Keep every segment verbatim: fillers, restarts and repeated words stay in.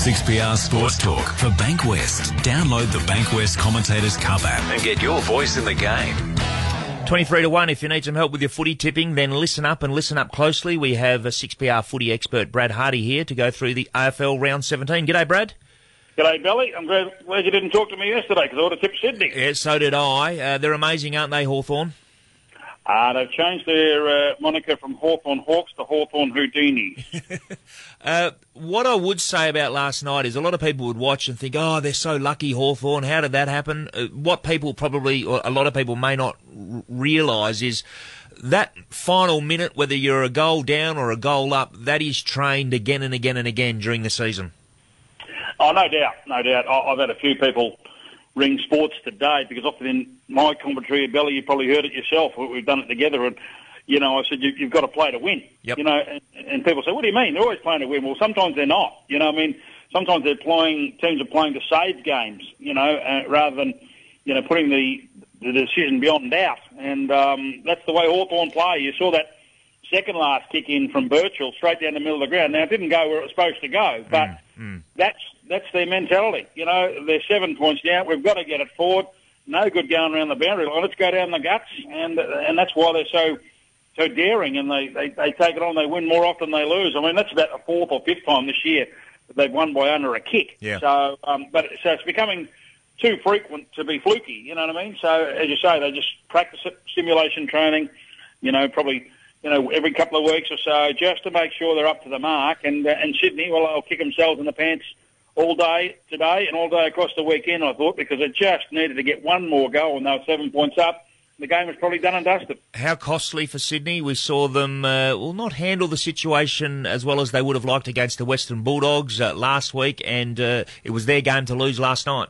six P R Sports Talk for Bankwest. Download the Bankwest Commentators Cup app and get your voice in the game. twenty-three to one. If you need some help with your footy tipping, then listen up and listen up closely. We have a six P R footy expert, Brad Hardy, here to go through the A F L round seventeen. G'day, Brad. G'day, Billy. I'm glad, glad you didn't talk to me yesterday because I would have tipped Sydney. Yeah, so did I. Uh, they're amazing, aren't they, Hawthorn? Uh, they've changed their uh, moniker from Hawthorn Hawks to Hawthorn Houdini. uh, what I would say about last night is a lot of people would watch and think, oh, they're so lucky, Hawthorn. How did that happen? Uh, what people probably, or a lot of people may not r- realise is that final minute, whether you're a goal down or a goal up, that is trained again and again and again during the season. Oh, no doubt, no doubt. I- I've had a few people ring sports today because often in my commentary, Belly, you probably heard it yourself. We've done it together, and you know, I said you, you've got to play to win. Yep. You know, and, and people say, "What do you mean? They're always playing to win." Well, sometimes they're not. You know, I mean, sometimes they're playing. Teams are playing to save games. You know, uh, rather than you know putting the the decision beyond doubt. And um, that's the way Hawthorn play. You saw that second last kick in from Birchall straight down the middle of the ground. Now it didn't go where it was supposed to go, but mm, mm. that's. That's their mentality. You know, they're seven points down. We've got to get it forward. No good going around the boundary line. Let's go down the guts. And and that's why they're so so daring, and they, they, they take it on. They win more often than they lose. I mean, that's about the fourth or fifth time this year that they've won by under a kick. Yeah. So, um, but so it's becoming too frequent to be fluky. You know what I mean? So, as you say, they just practice it, simulation training, you know, probably, you know, every couple of weeks or so, just to make sure they're up to the mark. And, uh, and Sydney, well, they'll kick themselves in the pants all day today and all day across the weekend, I thought, because it just needed to get one more goal and they were seven points up. The game was probably done and dusted. How costly for Sydney? We saw them, uh, well, not handle the situation as well as they would have liked against the Western Bulldogs uh, last week, and uh, it was their game to lose last night.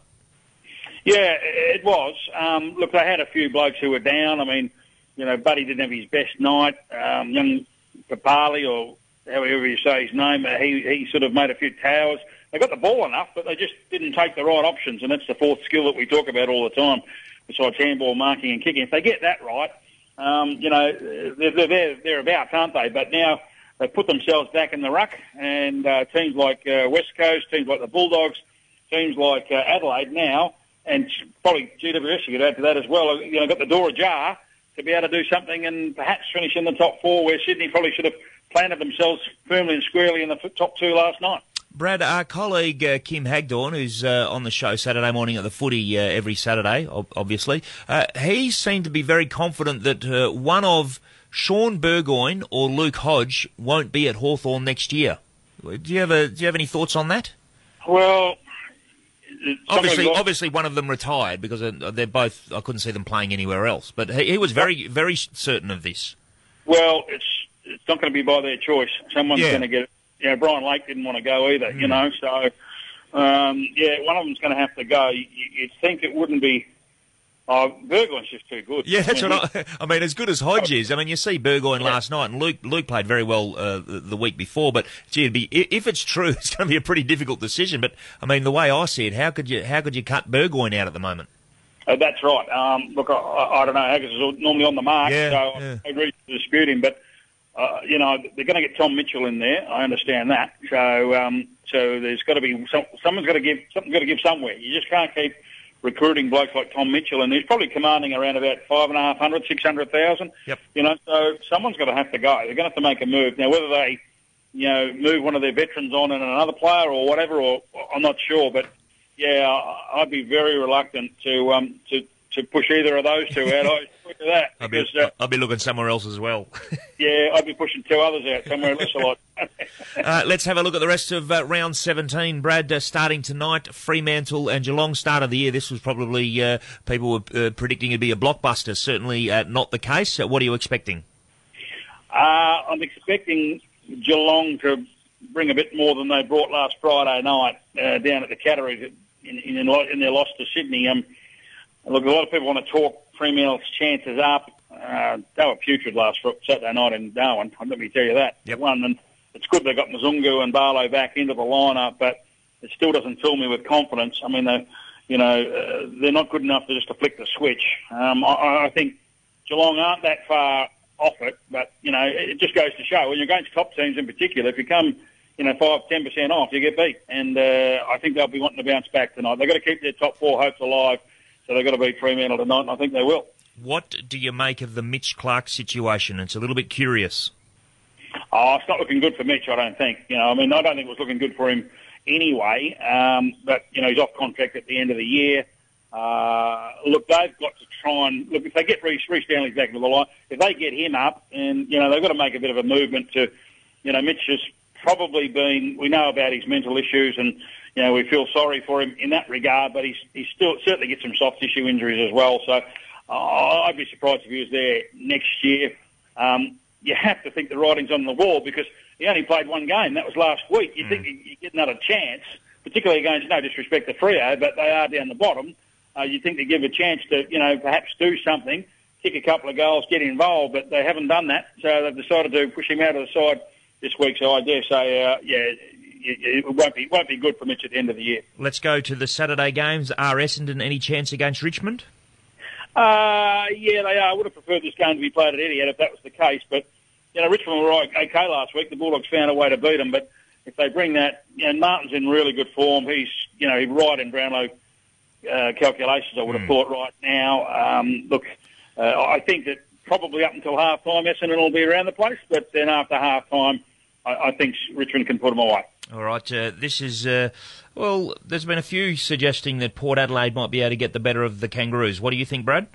Yeah, it was. Um, look, they had a few blokes who were down. I mean, you know, Buddy didn't have his best night. Um, young Papali, or however you say his name, he, he sort of made a few towers. They got the ball enough, but they just didn't take the right options, and that's the fourth skill that we talk about all the time, besides handball, marking and kicking. If they get that right, um, you know, they're, they're there, thereabouts, aren't they? But now they've put themselves back in the ruck, and uh, teams like uh, West Coast, teams like the Bulldogs, teams like uh, Adelaide now, and probably G W S, you could add to that as well, you know, got the door ajar to be able to do something and perhaps finish in the top four, where Sydney probably should have planted themselves firmly and squarely in the top two last night. Brad, our colleague uh, Kim Hagdorn, who's uh, on the show Saturday morning at the footy uh, every Saturday, ob- obviously, uh, he seemed to be very confident that uh, one of Sean Burgoyne or Luke Hodge won't be at Hawthorn next year. Do you have a, do you have any thoughts on that? Well, obviously, like... obviously one of them retired because they're both. I couldn't see them playing anywhere else, but he, he was very, very certain of this. Well, it's it's not going to be by their choice. Someone's yeah. going to get it. You know, Brian Lake didn't want to go either, mm. you know, so, um, yeah, one of them's going to have to go. You, you'd think it wouldn't be, oh, Burgoyne's just too good. Yeah, that's I mean, what I, I mean, as good as Hodge is. I mean, you see Burgoyne yeah. last night, and Luke Luke played very well uh, the, the week before, but, gee, it'd be, if it's true, it's going to be a pretty difficult decision, but, I mean, the way I see it, how could you, how could you cut Burgoyne out at the moment? Uh, that's right. Um, look, I, I don't know, Haggis is normally on the mark, yeah, so yeah. I agree to dispute him, but, Uh, you know, they're going to get Tom Mitchell in there. I understand that. So, um, so there's got to be some, someone's got to give something's got to give somewhere. You just can't keep recruiting blokes like Tom Mitchell, and he's probably commanding around about five and a half hundred, six hundred thousand. Yep. You know, so someone's got to have to go. They're going to have to make a move now. Whether they, you know, move one of their veterans on and another player or whatever, or I'm not sure. But yeah, I'd be very reluctant to um to. to push either of those two out. I look at that. I'll be, because, uh, I'll be looking somewhere else as well. yeah, I'd be pushing two others out somewhere else a lot. uh, let's have a look at the rest of uh, round seventeen. Brad, uh, starting tonight, Fremantle and Geelong, start of the year. This was probably, uh, people were uh, predicting it'd be a blockbuster. Certainly uh, not the case. Uh, what are you expecting? Uh, I'm expecting Geelong to bring a bit more than they brought last Friday night uh, down at the Catteries in, in, in their loss to Sydney. Um, Look, a lot of people want to talk Fremantle's chances up. Uh, they were putrid last Saturday night in Darwin, let me tell you that. Yep. One, and it's good they got Mzungu and Barlow back into the lineup, but it still doesn't fill me with confidence. I mean, they, you know, uh, they're not good enough to just to flick the switch. Um, I, I think Geelong aren't that far off it, but, you know, it just goes to show when you're against top teams in particular, if you come you know, five, ten percent off, you get beat. And uh, I think they'll be wanting to bounce back tonight. They've got to keep their top four hopes alive, so they've got to beat Fremantle tonight, and I think they will. What do you make of the Mitch Clark situation? It's a little bit curious. Oh, it's not looking good for Mitch, I don't think. You know, I mean, I don't think it was looking good for him anyway. Um, but, you know, he's off contract at the end of the year. Uh, look, they've got to try and... Look, if they get Reece, Reece Stanley's back into the line, if they get him up, and, you know, they've got to make a bit of a movement to... You know, Mitch has probably been... We know about his mental issues, and, you know, we feel sorry for him in that regard, but he's, he's still certainly gets some soft tissue injuries as well. So uh, I'd be surprised if he was there next year. Um, you have to think the writing's on the wall because he only played one game. That was last week. You mm. think you get another chance, particularly against, no disrespect to Freo, but they are down the bottom. Uh, you'd think they'd give a chance to, you know, perhaps do something, kick a couple of goals, get involved, but they haven't done that. So they've decided to push him out of the side this week. So I dare say, uh, yeah, it won't be won't be good for Mitch at the end of the year. Let's go to the Saturday games. Are Essendon any chance against Richmond? Uh, yeah, they are. I would have preferred this game to be played at Etihad if that was the case. But, you know, Richmond were okay last week. The Bulldogs found a way to beat them. But if they bring that, you know, Martin's in really good form. He's, you know, he's right in Brownlow uh, calculations, I would have mm. thought right now. Um, look, uh, I think that probably up until half-time, Essendon will be around the place. But then after half-time, I, I think Richmond can put them away. All right, uh, this is, uh, well, there's been a few suggesting that Port Adelaide might be able to get the better of the Kangaroos. What do you think, Brad?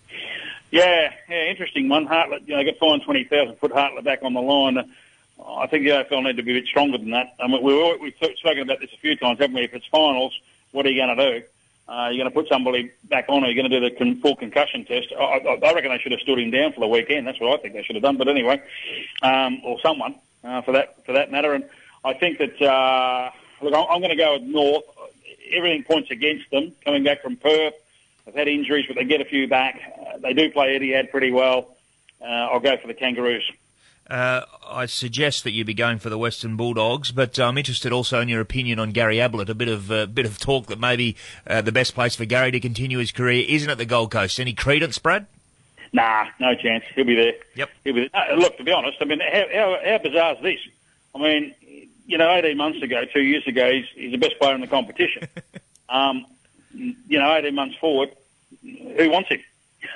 Yeah, yeah, interesting one. Hartlett, you know, got fined twenty thousand, put Hartlett back on the line. Uh, I think the A F L need to be a bit stronger than that. I mean, we, we've spoken about this a few times, haven't we? If it's finals, what are you going to do? Uh, you're going to put somebody back on, or you're going to do the con- full concussion test? I, I, I reckon they should have stood him down for the weekend. That's what I think they should have done. But anyway, um, or someone uh, for that for that matter. And I think that, uh, look, I'm going to go with North. Everything points against them. Coming back from Perth, they've had injuries, but they get a few back. Uh, they do play Etihad pretty well. Uh, I'll go for the Kangaroos. Uh, I suggest that you be going for the Western Bulldogs, but I'm interested also in your opinion on Gary Ablett. A bit of uh, bit of talk that maybe uh, the best place for Gary to continue his career isn't at the Gold Coast. Any credence, Brad? Nah, no chance. He'll be there. Yep. He'll be there. No, look, to be honest, I mean, how, how, how bizarre is this? I mean, you know, eighteen months ago, two years ago, he's, he's the best player in the competition. um, you know, eighteen months forward, who wants him?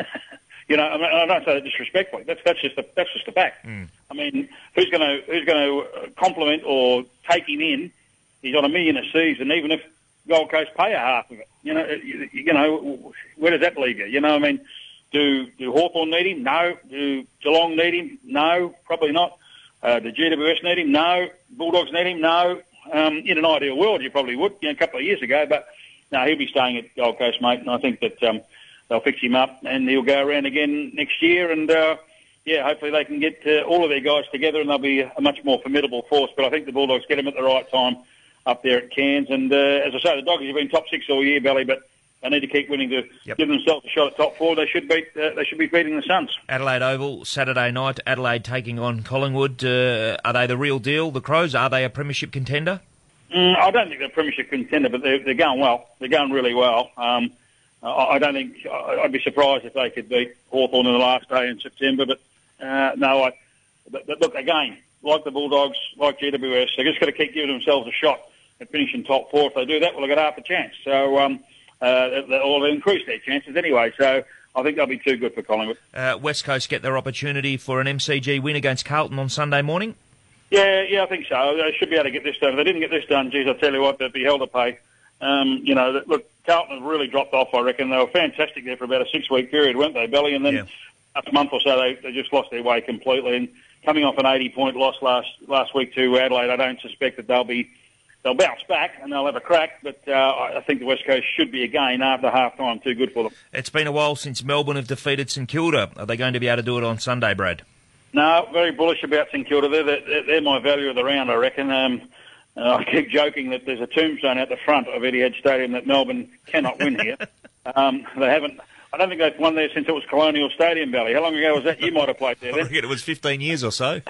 You know, I mean, I don't say that disrespectfully. That's that's just a, that's just a fact. Mm. I mean, who's going to who's going to compliment or take him in? He's on a million a season, even if Gold Coast pay a half of it. You know, you, you know, where does that leave you? You know, I mean, do do Hawthorn need him? No. Do Geelong need him? No, probably not. Uh, do G W S need him? No. Bulldogs need him? No. Um, in an ideal world, you probably would, you know, a couple of years ago, but no, he'll be staying at Gold Coast, mate, and I think that um, they'll fix him up and he'll go around again next year, and uh, yeah, hopefully they can get uh, all of their guys together and they'll be a much more formidable force. But I think the Bulldogs get him at the right time up there at Cairns, and uh, as I say, the Doggies have been top six all year, Belly, but they need to keep winning to yep. give themselves a shot at top four. They should beat. Uh, they should be beating the Suns. Adelaide Oval, Saturday night. Adelaide taking on Collingwood. Uh, are they the real deal, the Crows? Are they a premiership contender? Mm, I don't think they're a premiership contender, but they're, they're going well. They're going really well. Um, I, I don't think... I'd be surprised if they could beat Hawthorn in the last day in September, but uh, no, I... But, but look, again, like the Bulldogs, like G W S, they've just got to keep giving themselves a shot at finishing top four. If they do that, well, they've got half a chance. So... Um, Uh, they'll increase their chances anyway, so I think they'll be too good for Collingwood. Uh, West Coast get their opportunity for an M C G win against Carlton on Sunday morning? Yeah, yeah, I think so. They should be able to get this done. If they didn't get this done, geez, I tell you what, they'd be hell to pay. Um, you know, look, Carlton have really dropped off, I reckon. They were fantastic there for about a six-week period, weren't they, Belly? And then yeah. after a month or so, they, they just lost their way completely. And coming off an eighty-point loss last last week to Adelaide, I don't suspect that they'll be... They'll bounce back and they'll have a crack, but uh, I think the West Coast should be again after half-time too good for them. It's been a while since Melbourne have defeated St Kilda. Are they going to be able to do it on Sunday, Brad? No, very bullish about St Kilda. They're, they're, they're my value of the round, I reckon. Um, uh, I keep joking that there's a tombstone out the front of Etihad Stadium that Melbourne cannot win here. um, they haven't. I don't think they've won there since it was Colonial Stadium, Valley. How long ago was that? You might have played there then. I reckon it was fifteen years or so,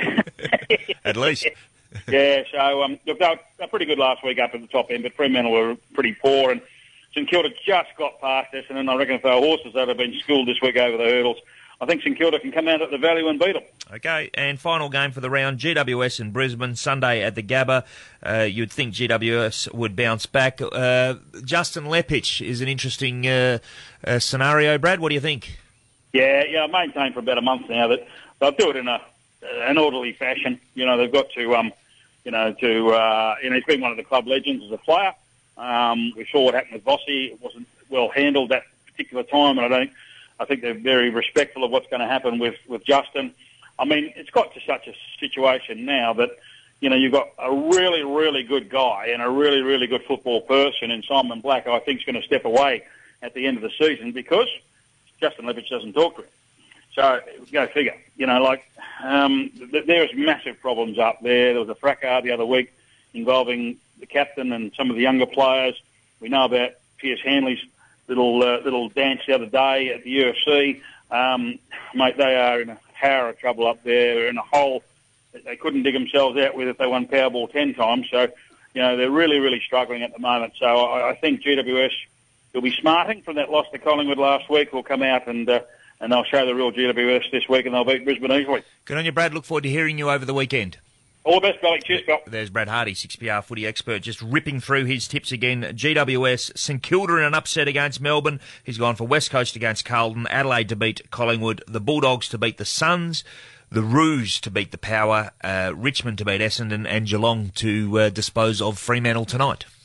at least. Yeah, so um, look, they were, they were pretty good last week up at the top end, but Fremantle were pretty poor, and St Kilda just got past us, and then I reckon if they were horses, they'd have been schooled this week over the hurdles. I think St Kilda can come out at the value and beat them. Okay, and final game for the round, G W S in Brisbane, Sunday at the Gabba. Uh, you'd think G W S would bounce back. Uh, Justin Leppich is an interesting uh, uh, scenario. Brad, what do you think? Yeah, yeah, I've maintained for about a month now that they'll do it in a an orderly fashion. You know, they've got to, um, you know, to, uh, you know, he's been one of the club legends as a player. Um, we saw what happened with Vossi. It wasn't well handled that particular time, and I don't. I think they're very respectful of what's going to happen with, with Justin. I mean, it's got to such a situation now that, you know, you've got a really, really good guy and a really, really good football person in Simon Black, I think is going to step away at the end of the season because Justin Leppich doesn't talk to him. So, go figure. You know, like, um, th- there's massive problems up there. There was a fracas the other week involving the captain and some of the younger players. We know about Pierce Hanley's little uh, little dance the other day at the U F C. Um, mate, they are in a power of trouble up there. They're in a hole that they couldn't dig themselves out with if they won Powerball ten times. So, you know, they're really, really struggling at the moment. So I, I think G W S will be smarting from that loss to Collingwood last week. Will come out and uh, and they'll show the real G W S this week and they'll beat Brisbane easily. Good on you, Brad. Look forward to hearing you over the weekend. All the best, Billy. Cheers, Scott. There's Brad Hardy, six P R footy expert, just ripping through his tips again. G W S, St Kilda in an upset against Melbourne. He's gone for West Coast against Carlton, Adelaide to beat Collingwood, the Bulldogs to beat the Suns, the Roos to beat the Power, uh, Richmond to beat Essendon, and Geelong to uh, dispose of Fremantle tonight.